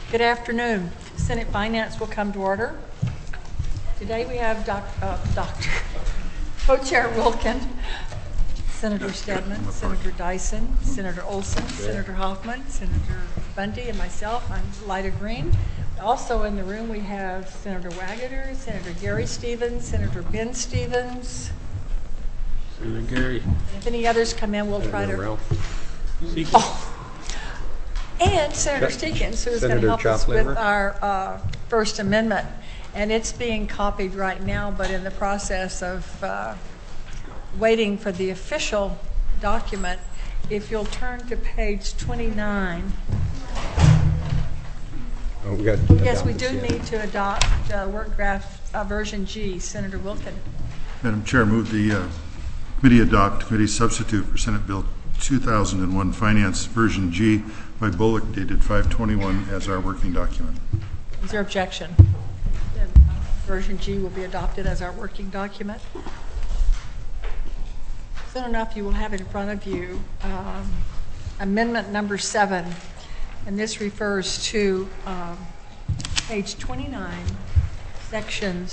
Good afternoon. Senate Finance will come to order. Today we have Co-Chair Wilkin, Senator Stedman, Senator Dyson, Senator Olson, Senator Hoffman, Senator Bundy, and myself. I'm Lyda Green. Also in the room we have Senator Wagater, Senator Gary Stevens, Senator Ben Stevens. Senator Gary. If any others come in, we'll try to... Ralph. And Senator Steekens, who is going to help us with our First Amendment. And it's being copied right now, but in the process of waiting for the official document. If you'll turn to page 29. Oh, we got yes, we do need to adopt work draft version G. Senator Wilkin. Madam Chair, move the committee adopt committee substitute for Senate Bill 2001 Finance version G by Bullock dated 5/21 as our working document. Is there objection? Version G will be adopted as our working document. Soon enough, you will have in front of you amendment number 7, and this refers to page 29, section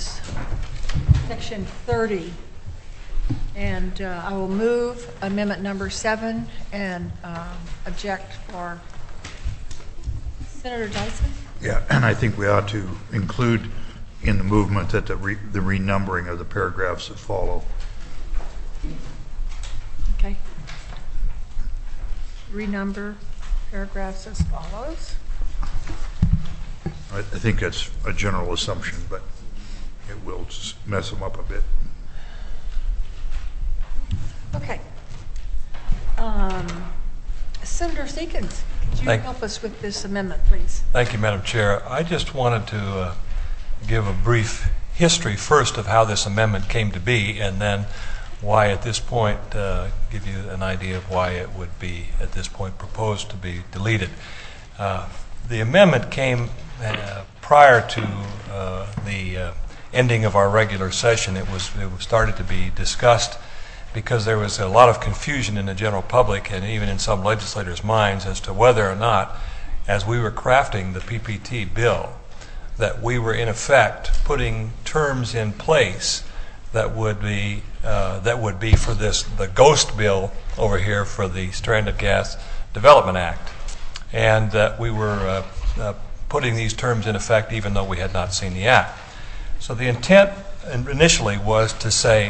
30. And I will move amendment number 7 and object for Senator Dyson. Yeah, and I think we ought to include in the movement that the renumbering of the paragraphs that follow. Okay. Renumber paragraphs as follows. I think that's a general assumption, but it will mess them up a bit. Okay. Senator Steekens, could you help us with this amendment, please? Thank you, Madam Chair. I just wanted to give a brief history first of how this amendment came to be, and then why at this point give you an idea of why it would be at this point proposed to be deleted. The amendment came prior to the ending of our regular session. It started to be discussed because there was a lot of confusion in the general public and even in some legislators' minds as to whether or not, as we were crafting the PPT bill, that we were in effect putting terms in place that would be for the ghost bill over here for the Stranded Gas Development Act, and that we were putting these terms in effect even though we had not seen the act. So the intent initially was to say,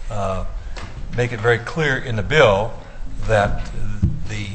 make it very clear in the bill that the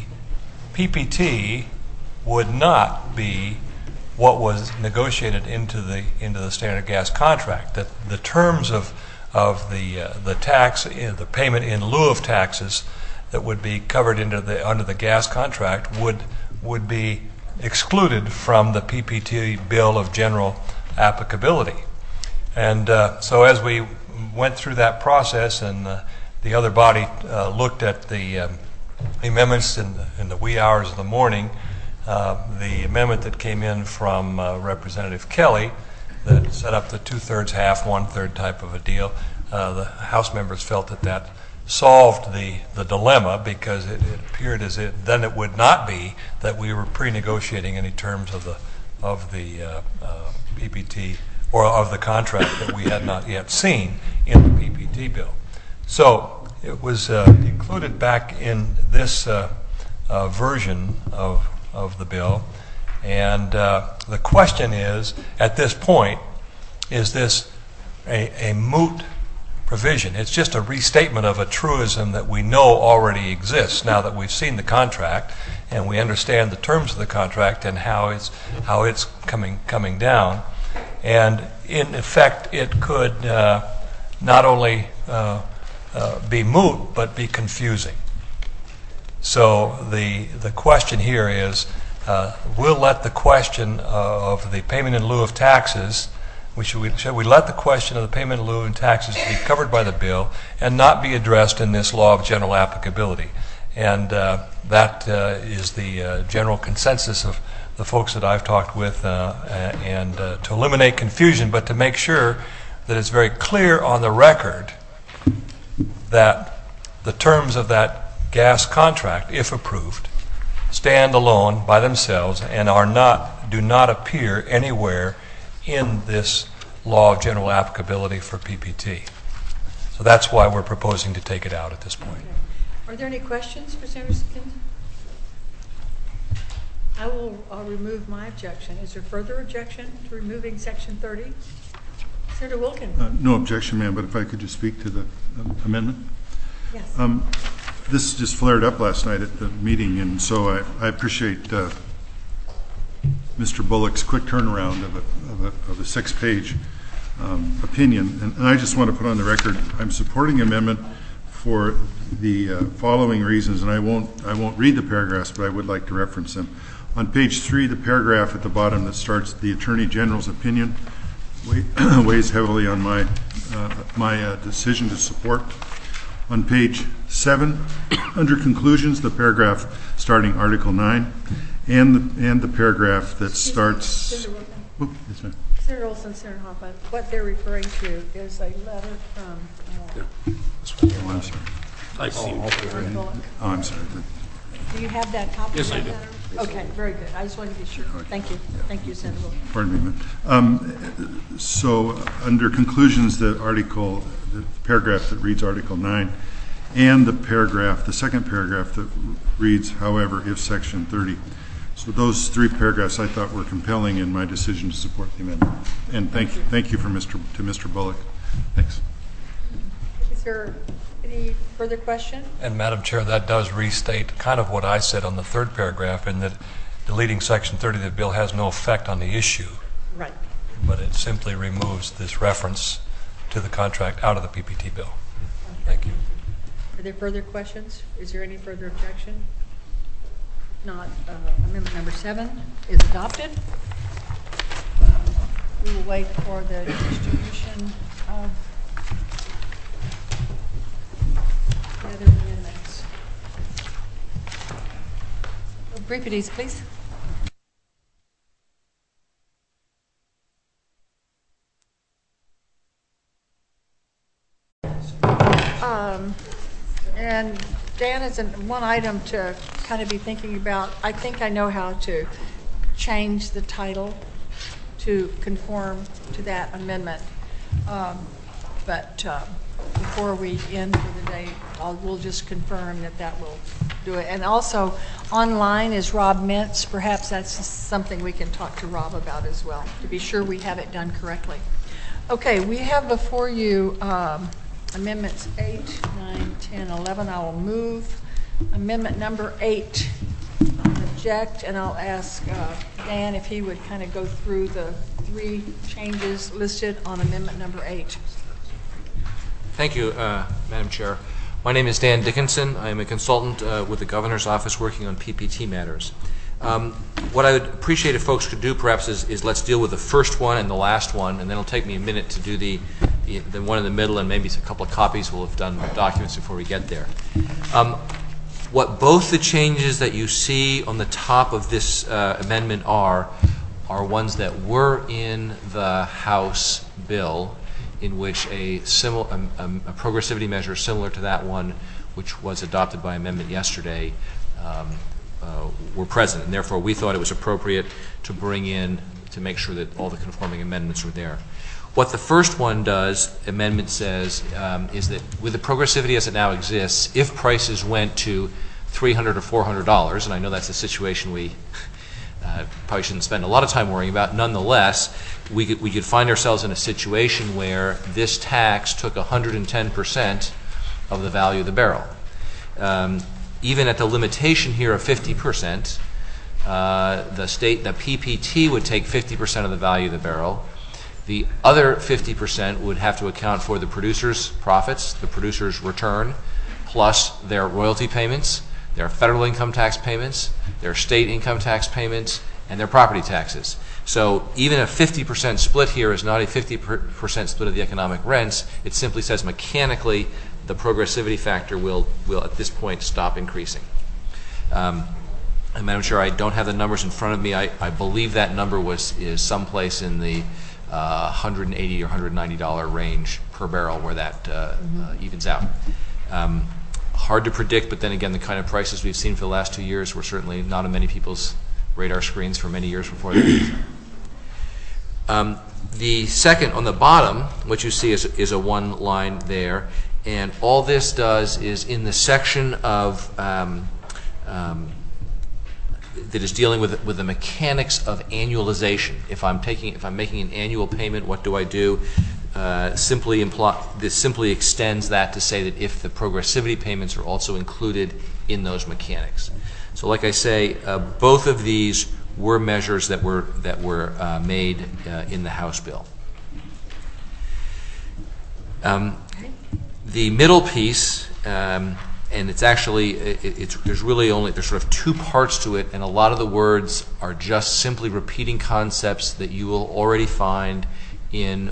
PPT would not be what was negotiated into the standard gas contract. That the terms of the tax, the payment in lieu of taxes that would be covered under the gas contract would be excluded from the PPT bill of general applicability. And so as we went through that process and the other body looked at the amendments in the wee hours of the morning, the amendment that came in from Representative Kelly that set up the 2/3, half, 1/3 type of a deal, the House members felt that solved the dilemma, because it appeared as if then it would not be that we were pre-negotiating any terms of the PPT or of the contract that we had not yet seen in the PPT bill. So it was included back in this version of the bill, and the question is, at this point, is this a moot provision? It's just a restatement of a truism that we know already exists now that we've seen the contract and we understand the terms of the contract and how it's coming down. And in effect, it could not only be moot but be confusing. So the question here is, we'll let the question of the payment in lieu of taxes, should we let the question of the payment in lieu of taxes be covered by the bill and not be addressed in this law of general applicability? And that is the general consensus of the folks that I've talked with, and to eliminate confusion, but to make sure that it's very clear on the record that the terms of that gas contract, if approved, stand alone by themselves and are not do not appear anywhere in this law of general applicability for PPT. So that's why we're proposing to take it out at this point. Okay. Are there any questions for Senator Stickens? I'll remove my objection. Is there further objection to removing Section 30? Senator Wilkins? No objection, ma'am, but if I could just speak to the amendment? Yes. This just flared up last night at the meeting, and so I appreciate Mr. Bullock's quick turnaround of a 6-page opinion. And I just want to put on the record, I'm supporting the amendment for the following reasons, and I won't read the paragraphs, but I would like to reference them. On page 3, the paragraph at the bottom that starts, "The Attorney General's opinion," weighs heavily on my decision to support. On page 7, under conclusions, the paragraph starting Article 9, and the paragraph that starts. Senator Wilkins. Yes, ma'am. Senator Olson, Senator Hoppe, what they're referring to is a letter from Oh, I'm sorry. I see. Senator Bullock. Oh, I'm sorry. Do you have that copy? Yes, of I that do. letter? Okay, very good. I just wanted to be sure. Thank you. Thank you, Senator Wilkins. Pardon me, ma'am. So under conclusions, the paragraph that reads Article 9, and the second paragraph that reads, "However, if Section 30." So those 3 paragraphs I thought were compelling in my decision to support the amendment. And thank you to Mr. Bullock. Thanks. Is there any further question? And Madam Chair, that does restate kind of what I said on the 3rd paragraph, in that deleting Section 30 of the bill has no effect on the issue, Right. but it simply removes this reference to the contract out of the PPT bill. Thank you. Are there further questions? Is there any further objection? If not, amendment number 7 is adopted. We will wait for the distribution of the other amendments. Briefities, please. And Dan is one item to kind of be thinking about. I think I know how to change the title to conform to that amendment. But before we end for the day, we'll just confirm that will do it. And also, online is Rob Mintz. Perhaps that's something we can talk to Rob about as well, to be sure we have it done correctly. Okay, we have before you amendments 8, 9, 10, 11. I will move amendment number 8. I'll object, and I'll ask Dan if he would kind of go through the 3 changes listed on amendment number 8. Thank you, Madam Chair. My name is Dan Dickinson. I am a consultant with the Governor's Office working on PPT matters. What I would appreciate if folks could do perhaps is let's deal with the first one and the last one, and then it'll take me a minute to do the one in the middle, and maybe a couple of copies. We'll have done documents before we get there. What both the changes that you see on the top of this amendment are ones that were in the House bill, in which a progressivity measure similar to that one, which was adopted by amendment yesterday, were present, and therefore we thought it was appropriate to bring in to make sure that all the conforming amendments were there. What the first one does, amendment says, is that with the progressivity as it now exists, if prices went to $300 or $400, and I know that's a situation we probably shouldn't spend a lot of time worrying about, nonetheless, we could find ourselves in a situation where this tax took 110% of the value of the barrel. Even at the limitation here of 50%, the PPT would take 50% of the value of the barrel. The other 50% would have to account for the producer's profits, the producer's return, plus their royalty payments, their federal income tax payments, their state income tax payments, and their property taxes. So even a 50% split here is not a 50% split of the economic rents. It simply says mechanically the progressivity factor will at this point stop increasing. And Madam Chair, I don't have the numbers in front of me. I believe that number is someplace in the $180 or $190 range per barrel where that evens out. Hard to predict, but then again, the kind of prices we've seen for the last 2 years were certainly not on many people's radar screens for many years before that. The second, on the bottom, what you see is a one line there, and all this does is in the section of that is dealing with the mechanics of annualization. If I'm making an annual payment, what do I do? This simply extends that to say that if the progressivity payments are also included in those mechanics. So, like I say, both of these were measures that were made in the House bill. The middle piece, and it's actually there's sort of two parts to it, and a lot of the words are just simply repeating concepts that you will already find in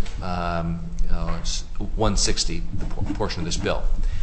160, the portion of this bill.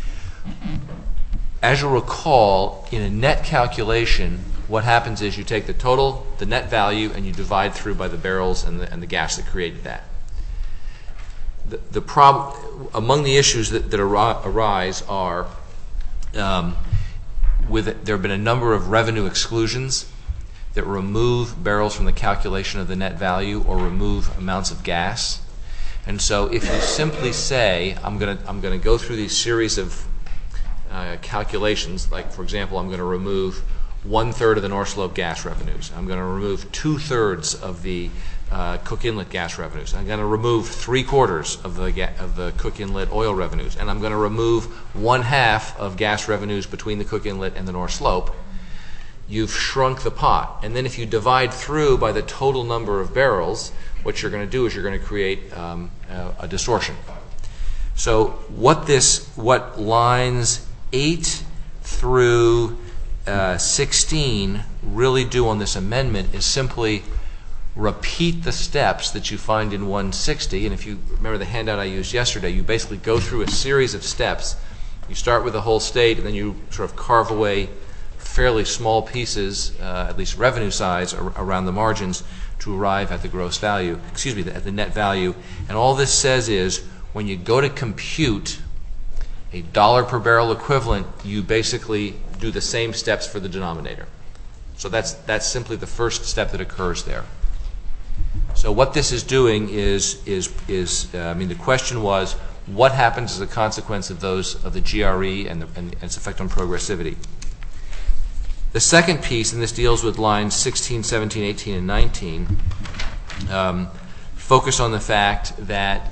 As you'll recall, in a net calculation, what happens is you take the total, the net value, and you divide through by the barrels and the gas that created that. The problem among the issues that arise are there have been a number of revenue exclusions that remove barrels from the calculation of the net value or remove amounts of gas. And so if you simply say, I'm going to go through these series of calculations, like, for example, I'm going to remove 1/3 of the North Slope gas revenues. I'm going to remove 2/3 of the Cook Inlet gas revenues. I'm going to remove 3/4 of the Cook Inlet oil revenues. And I'm going to remove 1/2 of gas revenues between the Cook Inlet and the North Slope. You've shrunk the pot. And then if you divide through by the total number of barrels, what you're going to do is you're going to create a distortion. So what lines 8 through 16 really do on this amendment is simply repeat the steps that you find in 160. And if you remember the handout I used yesterday, you basically go through a series of steps. You start with the whole state, and then you sort of carve away fairly small pieces, at least revenue size, around the margins to arrive at the gross value, at the net value. And all this says is when you go to compute a dollar per barrel equivalent, you basically do the same steps for the denominator. So that's simply the first step that occurs there. So what this is doing is the question was, what happens as a consequence of the GRE and its effect on progressivity? The second piece, and this deals with lines 16, 17, 18, and 19, focus on the fact that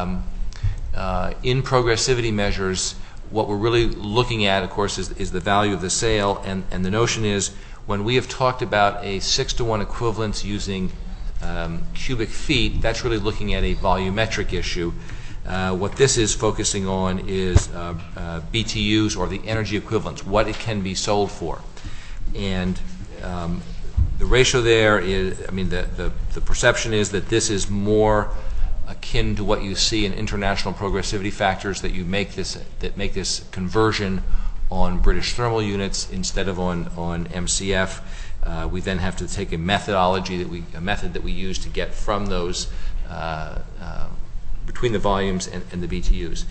in progressivity measures, what we're really looking at, of course, is the value of the sale, and the notion is when we have talked about a 6-to-1 equivalence using cubic feet, that's really looking at a volumetric issue. What this is focusing on is BTUs, or the energy equivalents, what it can be sold for. And the ratio there is, the perception is that this is more akin to what you see in international progressivity factors, that make this conversion on British thermal units instead of on MCF. We then have to take a method that we use to get from those between the volumes and the BTUs.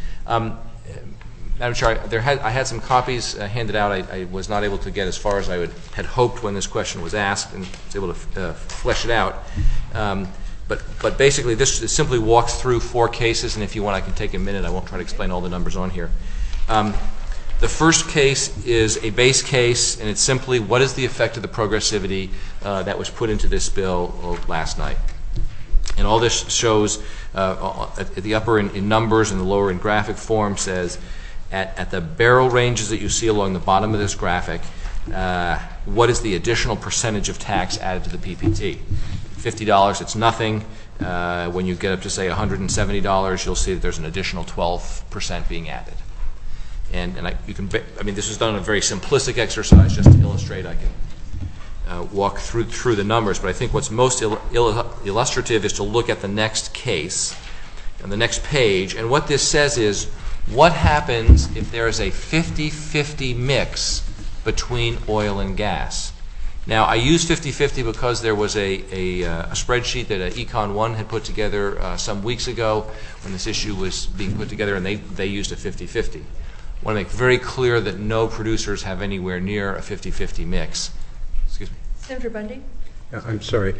Madam Chair, I had some copies handed out. I was not able to get as far as I had hoped when this question was asked, and was able to flesh it out. But basically, this simply walks through 4 cases, and if you want, I can take a minute. I won't try to explain all the numbers on here. The first case is a base case, and it's simply what is the effect of the progressivity that was put into this bill last night. And all this shows at the upper in numbers and the lower in graphic form says at the barrel ranges that you see along the bottom of this graphic, what is the additional percentage of tax added to the PPT? $50, it's nothing. When you get up to, say, $170, you'll see that there's an additional 12% being added. And this is done in a very simplistic exercise just to illustrate. I can walk through the numbers, but I think what's most illustrative is to look at the next case on the next page. And what this says is, what happens if there is a 50-50 mix between oil and gas? Now, I use 50-50 because there was a spreadsheet that Econ 1 had put together some weeks ago when this issue was being put together, and they used a 50-50. I want to make very clear that no producers have anywhere near a 50-50 mix. Excuse me. Senator Bundy? I'm sorry.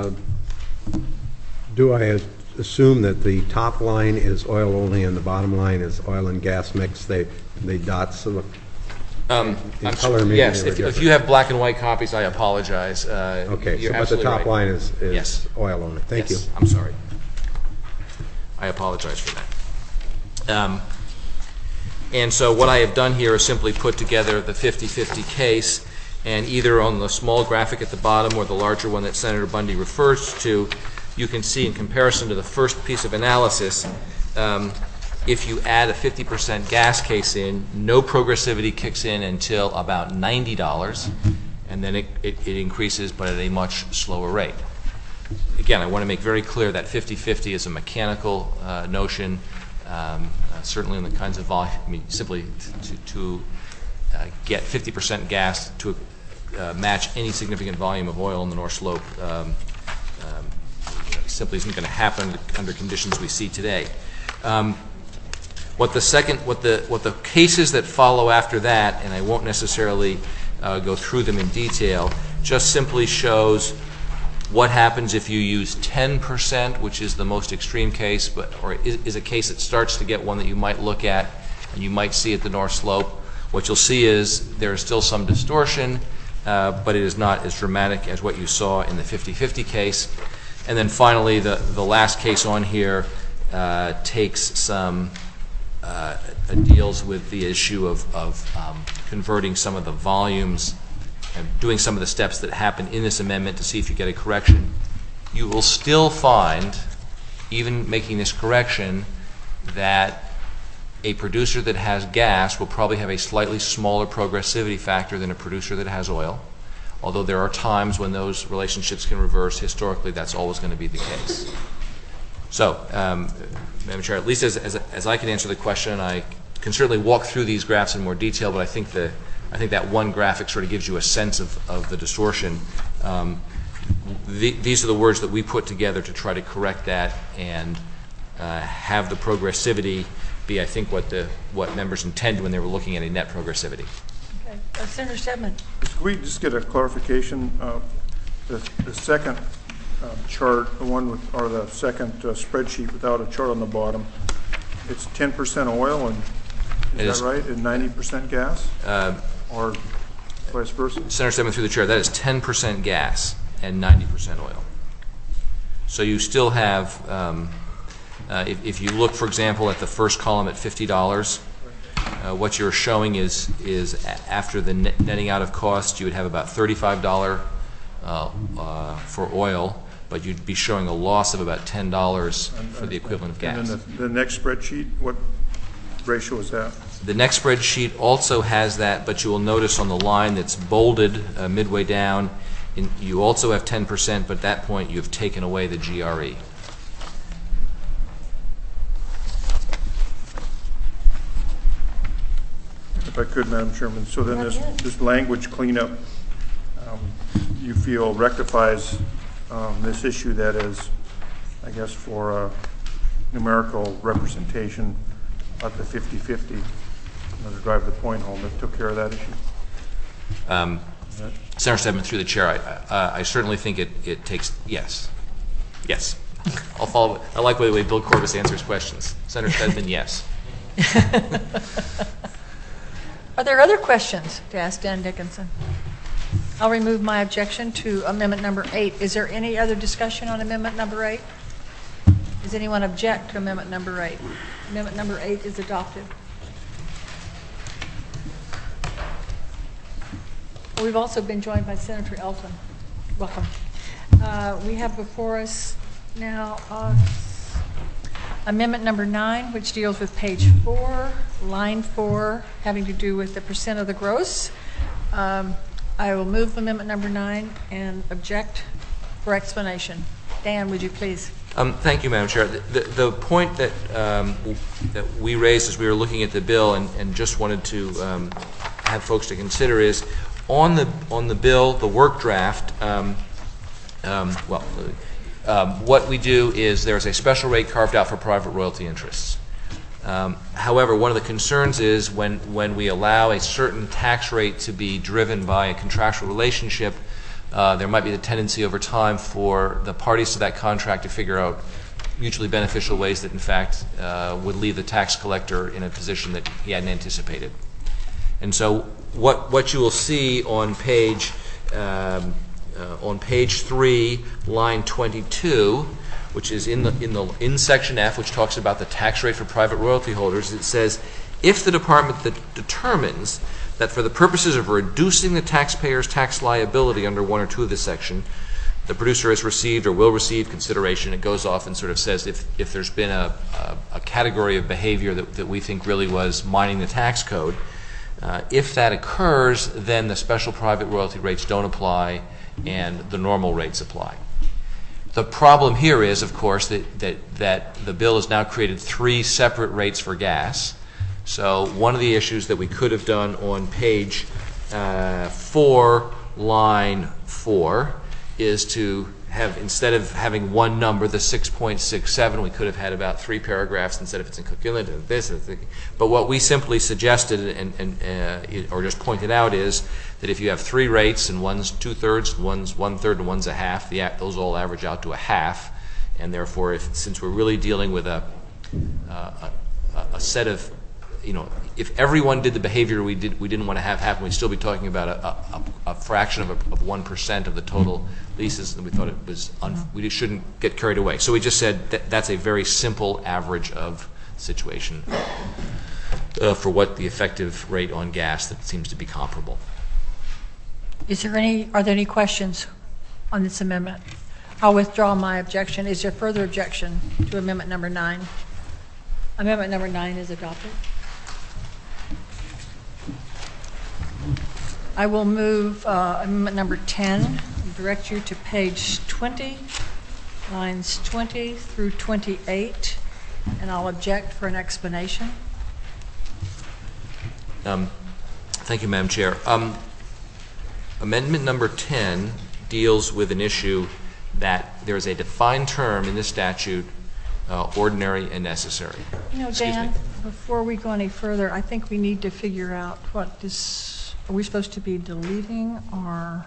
Do I assume that the top line is oil only and the bottom line is oil and gas mix? The dots look in color maybe yes, they were if you have black and white copies, I apologize. Okay, you're but the top right. line is Yes. oil only. Thank you. I'm sorry. I apologize for that. And so what I have done here is simply put together the 50-50 case, and either on the small graphic at the bottom or the larger one that Senator Bundy refers to, you can see in comparison to the first piece of analysis, if you add a 50% gas case in, no progressivity kicks in until about $90, and then it increases, but at a much slower rate. Again, I want to make very clear that 50-50 is a mechanical notion, certainly in the kinds of volume, I mean, simply to get 50% gas to match any significant volume of oil in the North Slope simply isn't going to happen under conditions we see today. What the cases that follow after that, and I won't necessarily go through them in detail, just simply shows what happens if you use 10%, which is the most extreme case, or is a case that starts to get one that you might look at and you might see at the North Slope. What you'll see is there is still some distortion, but it is not as dramatic as what you saw in the 50-50 case. And then finally, the last case on here takes some deals with the issue of converting some of the volumes and doing some of the steps that happen in this amendment to see if you get a correction. You will still find, even making this correction, that a producer that has gas will probably have a slightly smaller progressivity factor than a producer that has oil. Although there are times when those relationships can reverse, historically that's always going to be the case. So, Madam Chair, at least as I can answer the question, I can certainly walk through these graphs in more detail, but I think that one graphic sort of gives you a sense of the distortion. These are the words that we put together to try to correct that and have the progressivity be, I think, what members intended when they were looking at a net progressivity. Okay. Senator Stedman. Could we just get a clarification? The second chart, the one with, or the second spreadsheet without a chart on the bottom, it's 10% oil and is that right? And 90% gas? Or vice versa? Senator Stedman, through the chair, that is 10% gas and 90% oil. So you still have, if you look, for example, at the first column at $50, what you're showing is after the netting out of cost, you would have about $35 for oil, but you'd be showing a loss of about $10 for the equivalent of gas. And then the next spreadsheet, what ratio is that? The next spreadsheet also has that, but you will notice on the line that's bolded midway down, you also have 10%, but at that point you've taken away the GRE. If I could, Madam Chairman, so then this language cleanup, you feel rectifies this issue that is, I guess, for numerical representation of the 50-50, to drive the point home, that took care of that issue? Senator Stedman, through the chair, I certainly think it takes, yes. Yes. I'll follow. I like the way Bill Corbis answers questions. Senator Stedman, yes. Are there other questions to ask Dan Dickinson? I'll remove my objection to amendment number 8. Is there any other discussion on amendment number 8? Does anyone object to amendment number 8? Amendment number 8 is adopted. We've also been joined by Senator Elton. Welcome. We have before us now amendment number 9, which deals with page 4, line 4, having to do with the percent of the gross. I will move amendment number 9 and object for explanation. Dan, would you please? Thank you, Madam Chair. The point that we raised as we were looking at the bill and just wanted to have folks to consider is on the bill, the work draft, what we do is there's a special rate carved out for private royalty interests. However, one of the concerns is when we allow a certain tax rate to be driven by a contractual relationship, there might be the tendency over time for the parties to that contract to figure out mutually beneficial ways that, in fact, would leave the tax collector in a position that he hadn't anticipated. And so what you will see on page 3, line 22, which is in section F, which talks about the tax rate for private royalty holders, it says, if the department that determines that for the purposes of reducing the taxpayer's tax liability under one or two of this section, the producer has received or will receive consideration, it goes off and sort of says if there's been a category of behavior that we think really was mining the tax code, if that occurs, then the special private royalty rates don't apply and the normal rates apply. The problem here is, of course, that the bill has now created 3 separate rates for gas. So one of the issues that we could have done on page 4, line 4, is to have, instead of having one number, the 6.67, we could have had about 3 paragraphs instead of it's in Cook Inlet and this. But what we simply suggested or just pointed out is that if you have 3 rates and one's 2/3, one's 1/3, and one's a half, those all average out to a half. And therefore, since we're really dealing with a set of, if everyone did the behavior we didn't want to have happen, we'd still be talking about a fraction of 1% of the total leases, and we thought we shouldn't get carried away. So we just said that's a very simple average of situation for what the effective rate on gas that seems to be comparable. Are there any questions on this amendment? I'll withdraw my objection. Is there further objection to amendment number 9? Amendment number 9 is adopted. I will move amendment number 10, direct you to page 20, lines 20 through 28, and I'll object for an explanation. Thank you, Madam Chair. Amendment number 10 deals with an issue that there is a defined term in this statute, ordinary and necessary. Dan, before we go any further, I think we need to figure out what this. Are we supposed to be deleting or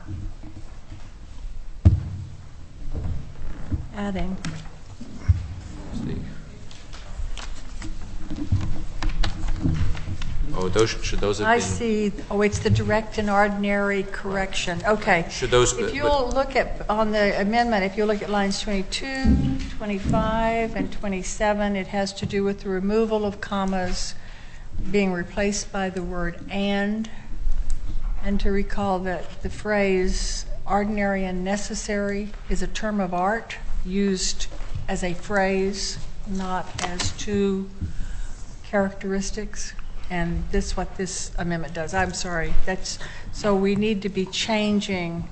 adding? Should those have been? I see. Oh, it's the direct and ordinary correction. Okay. Should those? If you'll look at, on the amendment, if you look at lines 22, 25, and 27, it has to do with the removal of commas being replaced by the word and to recall that the phrase ordinary and necessary is a term of art used as a phrase, not as 2 characteristics. And this is what this amendment does. I'm sorry. So we need to be changing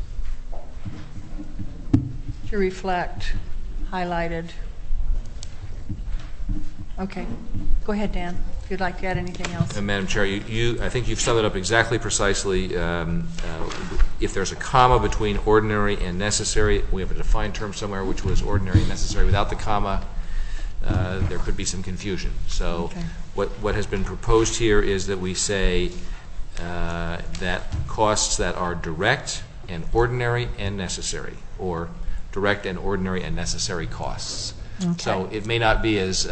to reflect highlighted. Okay. Go ahead, Dan, if you'd like to add anything else. Madam Chair, I think you've summed it up exactly precisely. If there's a comma between ordinary and necessary, we have a defined term somewhere which was ordinary and necessary. Without the comma, there could be some confusion. So what has been proposed here is that we say that costs that are direct and ordinary and necessary, or direct and ordinary and necessary costs. Okay. So it may not be as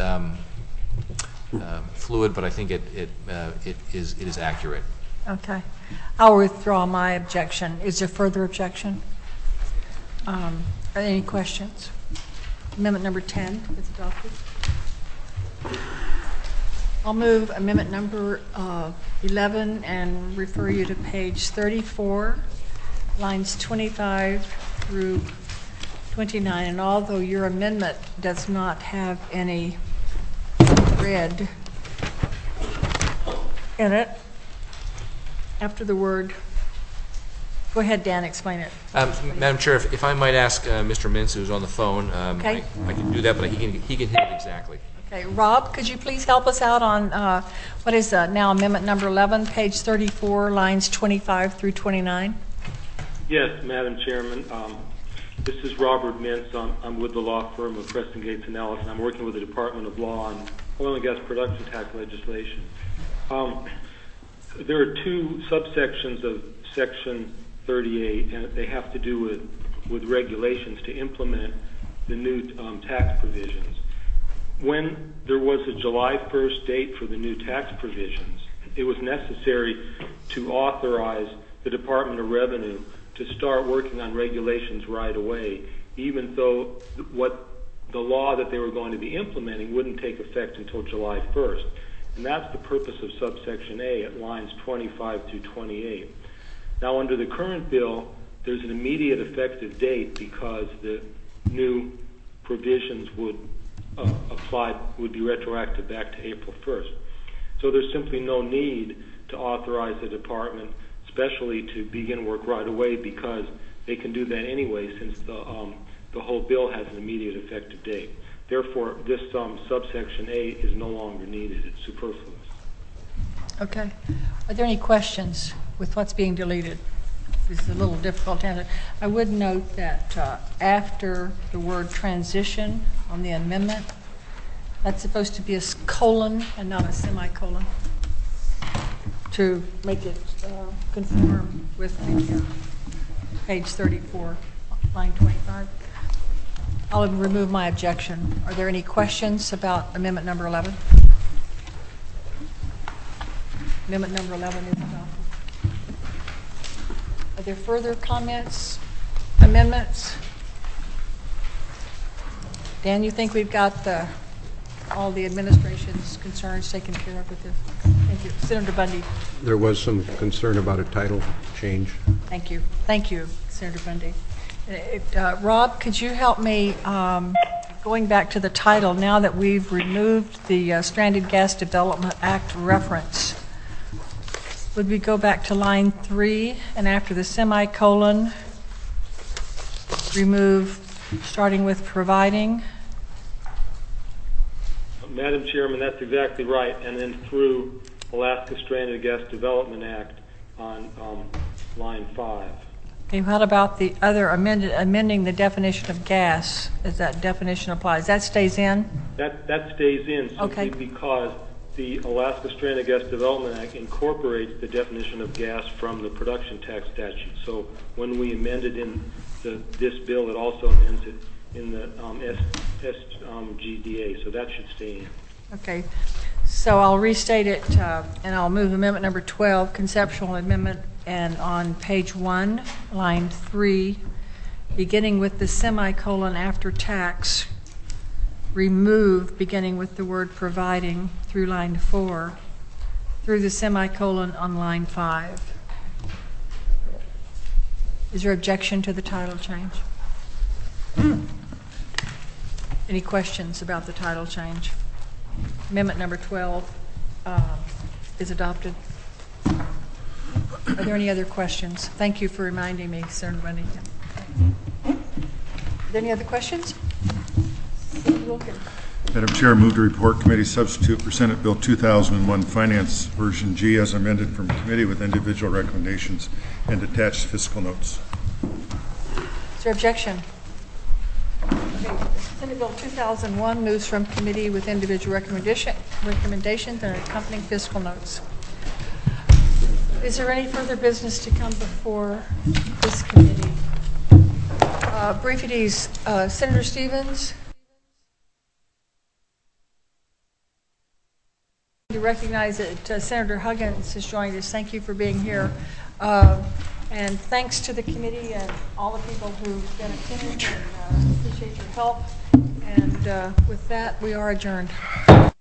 fluid, but I think it is accurate. Okay. I'll withdraw my objection. Is there further objection? Are there any questions? Amendment number 10 is adopted. I'll move amendment number 11 and refer you to page 34, lines 25 through 29. And although your amendment does not have any red in it, after the word, go ahead, Dan, explain it. Madam Chair, if I might ask Mr. Mintz, who's on the phone, okay. I can do that, but he can hit it exactly. Okay, Rob, could you please help us out on what is now amendment number 11, page 34, lines 25 through 29? Yes, Madam Chairman. This is Robert Mintz. I'm with the law firm of Preston Gates and Ellis, and I'm working with the Department of Law on oil and gas production tax legislation. There are 2 subsections of section 38, and they have to do with regulations to implement the new tax provisions. When there was a July 1st date for the new tax provisions, it was necessary to authorize the Department of Revenue to start working on regulations right away, even though the law that they were going to be implementing wouldn't take effect until July 1st. And that's the purpose of subsection A at lines 25 through 28. Now, under the current bill, there's an immediate effective date because the new provisions would be retroactive back to April 1st. So there's simply no need to authorize the department especially to begin work right away, because they can do that anyway, since the whole bill has an immediate effective date. Therefore, this subsection A is no longer needed. It's superfluous. Okay. Are there any questions with what's being deleted? This is a little difficult to answer. I would note that after the word transition on the amendment, that's supposed to be a colon and not a semicolon to make it conform with the page 34, line 25. I'll remove my objection. Are there any questions about amendment number 11? Amendment number 11 is adopted. Are there further comments, amendments? Dan, you think we've got all the administration's concerns taken care of with this? Thank you. Senator Bundy. There was some concern about a title change. Thank you. Thank you, Senator Bundy. Rob, could you help me going back to the title, now that we've removed the Stranded Gas Development Act reference? Would we go back to line 3 and after the semicolon, remove starting with providing? Madam Chairman, that's exactly right. And then through Alaska Stranded Gas Development Act on line 5. Okay, what about the other amending the definition of gas, as that definition applies? That stays in? That stays in simply because the Alaska Stranded Gas Development Act incorporates the definition of gas from the production tax statute. So when we amended in this bill, it also amends it in the SGDA, so that should stay in. Okay, so I'll restate it, and I'll move amendment number 12, conceptual amendment, and on page 1, line 3, beginning with the semicolon after tax, remove beginning with the word providing through line 4, through the semicolon on line 5. Is there objection to the title change? Any questions about the title change? Amendment number 12 is adopted. Are there any other questions? Thank you for reminding me, Senator Bundy. Are there any other questions? Madam Chair, move to report committee substitute for Senate Bill 2001 Finance Version G as amended from committee with individual recommendations and attached fiscal notes. Is there objection? Okay. Senate Bill 2001 moves from committee with individual recommendations and accompanying fiscal notes. Is there any further business to come before this committee? Briefities, Senator Stevens. To recognize that Senator Huggins has joined us. Thank you for being here. And thanks to the committee and all the people who've been attending. Appreciate your help. And with that, we are adjourned.